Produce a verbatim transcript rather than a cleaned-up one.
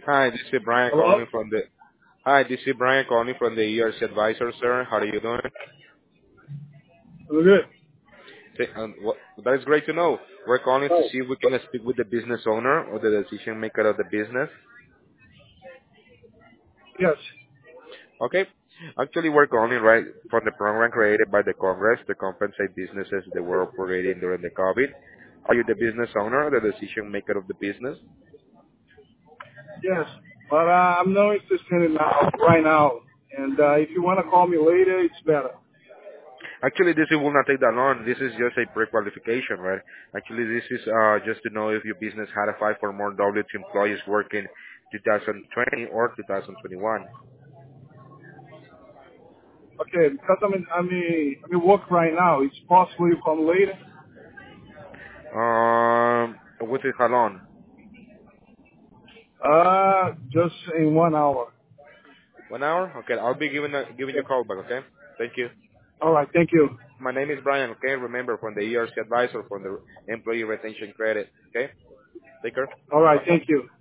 Hi, this is Brian Hello? calling from the. Hi, this is Brian calling from the E R C Advisor, sir. How are you doing? We're good. Th- Um, what, that is great to know. We're calling to Oh, see if we can speak with the business owner or the decision maker of the business. yes. Okay. Actually, we're calling right from the program created by the Congress to compensate businesses that were operating during the COVID. Are you the business owner or the decision maker of the business? Yes. But uh, I'm not interested in now, right now. And uh, if you want to call me later, it's better. Actually, this will not take that long. This is just a pre-qualification, right? Actually, this is uh, just to know if your business had a five or more W two employees working twenty twenty or two thousand twenty-one. Okay, because I'm in, I'm in, I'm in work right now. It's possible you come later? Um, with it, how long? Uh, just in one hour. One hour? Okay, I'll be giving a, giving you a Yes. call back. Okay. Thank you. All right, thank you. My name is Brian. Okay. Remember, from the E R C advisor from the Employee Retention Credit. Okay. Take care. All right, thank you.